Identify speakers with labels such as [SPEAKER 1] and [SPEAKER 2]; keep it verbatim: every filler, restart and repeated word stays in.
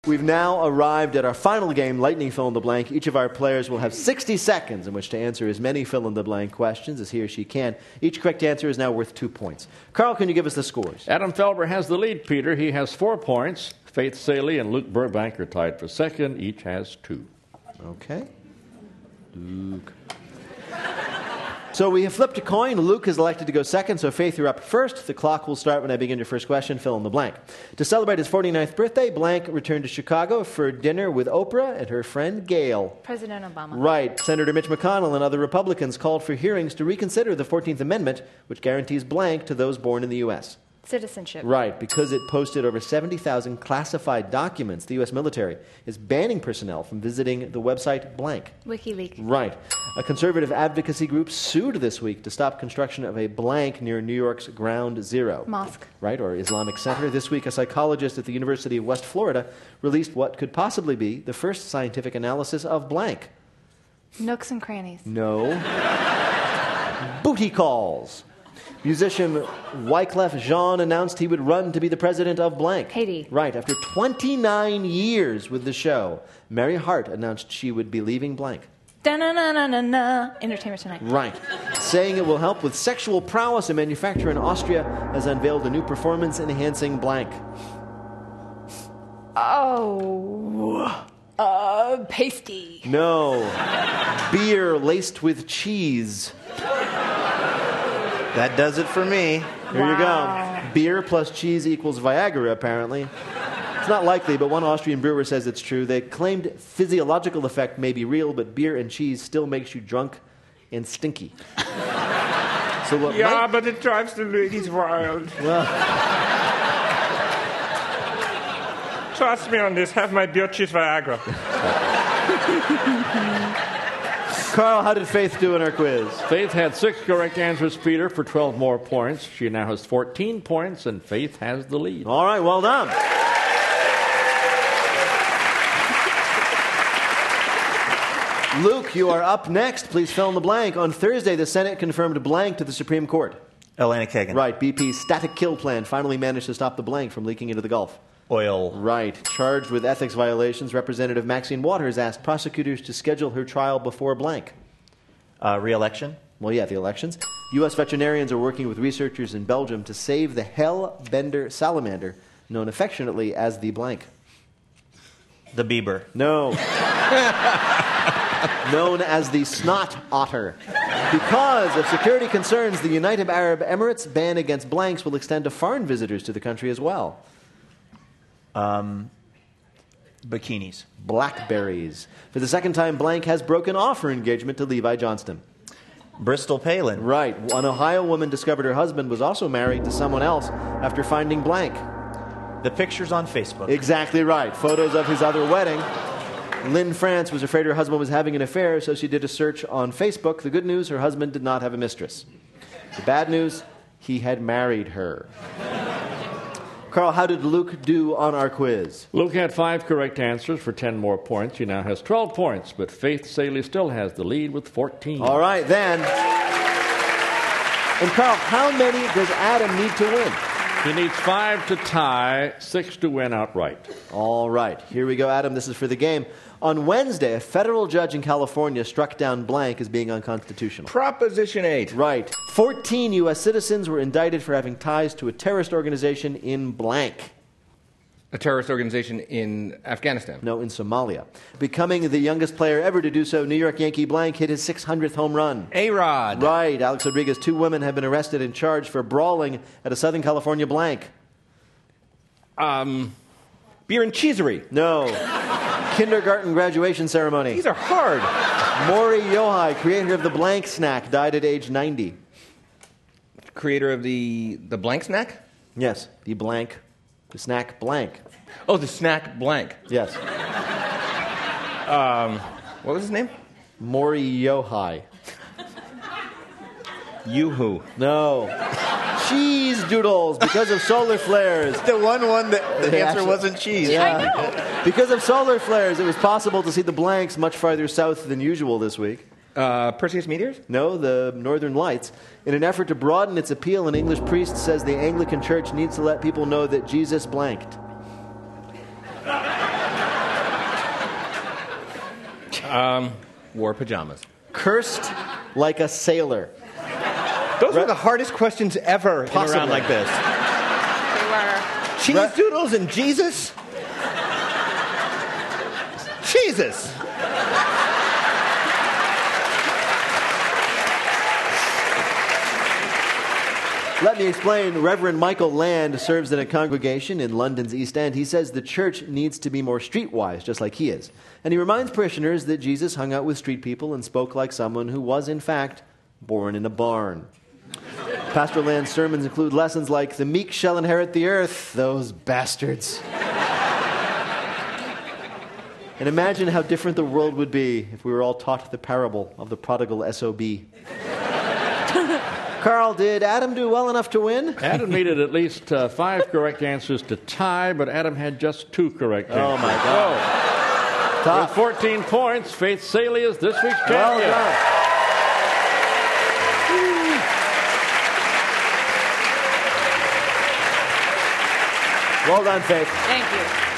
[SPEAKER 1] We've now arrived at our final game, Lightning Fill in the Blank. Each of our players will have sixty seconds in which to answer as many fill-in-the-blank questions as he or she can. Each correct answer is now worth two points. Carl, can you give us the scores?
[SPEAKER 2] Adam Felber has the lead, Peter. He has four points. Faith Saley and Luke Burbank are tied for second. Each has two.
[SPEAKER 1] Okay. Luke. So we have flipped a coin. Luke is elected to go second, so Faith, you're up first. The clock will start when I begin your first question. Fill in the blank. To celebrate his forty-ninth birthday, Blank returned to Chicago for dinner with Oprah and her friend Gail.
[SPEAKER 3] President Obama.
[SPEAKER 1] Right. Senator Mitch McConnell and other Republicans called for hearings to reconsider the fourteenth Amendment, which guarantees blank to those born in the U S
[SPEAKER 3] Citizenship.
[SPEAKER 1] Right, because it posted over seventy thousand classified documents, the U S military is banning personnel from visiting the website blank.
[SPEAKER 3] WikiLeaks.
[SPEAKER 1] Right. A conservative advocacy group sued this week to stop construction of a blank near New York's Ground Zero.
[SPEAKER 3] Mosque.
[SPEAKER 1] Right, or Islamic Center. This week, a psychologist at the University of West Florida released what could possibly be the first scientific analysis of blank.
[SPEAKER 3] Nooks and crannies.
[SPEAKER 1] No. Booty calls. Musician Wyclef Jean announced he would run to be the president of blank.
[SPEAKER 3] Haiti.
[SPEAKER 1] Right. After twenty-nine years with the show, Mary Hart announced she would be leaving blank.
[SPEAKER 3] Da-na-na-na-na-na. Entertainment Tonight.
[SPEAKER 1] Right. Saying it will help with sexual prowess, a manufacturer in Austria has unveiled a new performance-enhancing blank.
[SPEAKER 3] Oh. Uh, pasty.
[SPEAKER 1] No. Beer laced with cheese.
[SPEAKER 4] That does it for me.
[SPEAKER 1] Here
[SPEAKER 3] Wow.
[SPEAKER 1] you go. Beer plus cheese equals Viagra, apparently. It's not likely, but one Austrian brewer says it's true. They claimed physiological effect may be real, but beer and cheese still makes you drunk and stinky. So what
[SPEAKER 5] Yeah,
[SPEAKER 1] might,
[SPEAKER 5] but it drives the ladies wild.
[SPEAKER 1] well,
[SPEAKER 5] Trust me on this. Have my beer, cheese, Viagra.
[SPEAKER 1] Carl, how did Faith do in our quiz?
[SPEAKER 2] Faith had six correct answers, Peter, for twelve more points. She now has fourteen points, and Faith has the lead.
[SPEAKER 1] All right, well done. Luke, you are up next. Please fill in the blank. On Thursday, the Senate confirmed blank to the Supreme Court.
[SPEAKER 4] Elena Kagan.
[SPEAKER 1] Right, B P's static kill plan finally managed to stop the blank from leaking into the Gulf.
[SPEAKER 4] Oil.
[SPEAKER 1] Right. Charged with ethics violations, Representative Maxine Waters asked prosecutors to schedule her trial before blank.
[SPEAKER 4] Uh, re-election.
[SPEAKER 1] Well, yeah, the elections. U S veterinarians are working with researchers in Belgium to save the hellbender salamander, known affectionately as the blank.
[SPEAKER 4] The Bieber.
[SPEAKER 1] No. Known as the snot otter. Because of security concerns, the United Arab Emirates' ban against blanks will extend to foreign visitors to the country as well.
[SPEAKER 4] Um, bikinis.
[SPEAKER 1] Blackberries. For the second time, blank has broken off her engagement to Levi Johnston.
[SPEAKER 4] Bristol Palin.
[SPEAKER 1] Right. An Ohio woman discovered her husband was also married to someone else after finding blank.
[SPEAKER 4] The pictures on Facebook.
[SPEAKER 1] Exactly right. Photos of his other wedding. Lynn France was afraid her husband was having an affair, so she did a search on Facebook. The good news, her husband did not have a mistress. The bad news, he had married her. Carl, how did Luke do on our quiz?
[SPEAKER 2] Luke had five correct answers for ten more points. He now has twelve points, but Faith Saley still has the lead with fourteen.
[SPEAKER 1] All right, then. And Carl, how many does Adam need to win?
[SPEAKER 2] He needs five to tie, six to win outright.
[SPEAKER 1] All right, here we go, Adam. This is for the game. On Wednesday, a federal judge in California struck down blank as being unconstitutional.
[SPEAKER 5] Proposition eight.
[SPEAKER 1] Right. fourteen U S citizens were indicted for having ties to a terrorist organization in blank.
[SPEAKER 6] A terrorist organization in Afghanistan.
[SPEAKER 1] No, in Somalia. Becoming the youngest player ever to do so, New York Yankee blank hit his six hundredth home run.
[SPEAKER 6] A-Rod.
[SPEAKER 1] Right. Alex Rodriguez, two women have been arrested and charged for brawling at a Southern California blank.
[SPEAKER 6] Um, beer and cheesery.
[SPEAKER 1] No. Kindergarten graduation ceremony.
[SPEAKER 6] These are hard.
[SPEAKER 1] Maury Yohai, creator of the blank snack, died at age ninety.
[SPEAKER 6] Creator of the the blank snack?
[SPEAKER 1] Yes, the blank, the snack blank.
[SPEAKER 6] Oh, the snack blank.
[SPEAKER 1] Yes.
[SPEAKER 6] Um, what was his name?
[SPEAKER 1] Maury Yohai.
[SPEAKER 6] Yoo-hoo.
[SPEAKER 1] No. Cheese doodles because of solar flares.
[SPEAKER 4] The one one that the
[SPEAKER 1] Yeah,
[SPEAKER 4] answer
[SPEAKER 1] actually-
[SPEAKER 4] wasn't cheese.
[SPEAKER 1] Yeah.
[SPEAKER 3] I know.
[SPEAKER 1] Because of solar flares, it was possible to see the blanks much farther south than usual this week.
[SPEAKER 6] Uh, Perseus meteors?
[SPEAKER 1] No, the Northern Lights. In an effort to broaden its appeal, an English priest says the Anglican Church needs to let people know that Jesus blanked.
[SPEAKER 6] Um, wore pajamas.
[SPEAKER 1] Cursed like a sailor.
[SPEAKER 6] Those were the hardest questions ever in a
[SPEAKER 1] Possibly.
[SPEAKER 6] round like this.
[SPEAKER 3] They were.
[SPEAKER 6] Cheese
[SPEAKER 1] Re-
[SPEAKER 6] doodles and Jesus? Jesus!
[SPEAKER 1] Let me explain. Reverend Michael Land serves in a congregation in London's East End. He says the church needs to be more streetwise, just like he is. And he reminds parishioners that Jesus hung out with street people and spoke like someone who was, in fact, born in a barn. Pastor Land's sermons include lessons like, the meek shall inherit the earth, those bastards. And imagine how different the world would be if we were all taught the parable of the prodigal S O B. Carl, did Adam do well enough to win?
[SPEAKER 2] Adam needed at least uh, five correct answers to tie, but Adam had just two correct answers.
[SPEAKER 1] Oh, my God.
[SPEAKER 2] So,
[SPEAKER 1] Tough.
[SPEAKER 2] with fourteen points, Faith Saley is this week's
[SPEAKER 1] Well
[SPEAKER 2] champion.
[SPEAKER 1] done. Well done, Faith.
[SPEAKER 3] Thank you.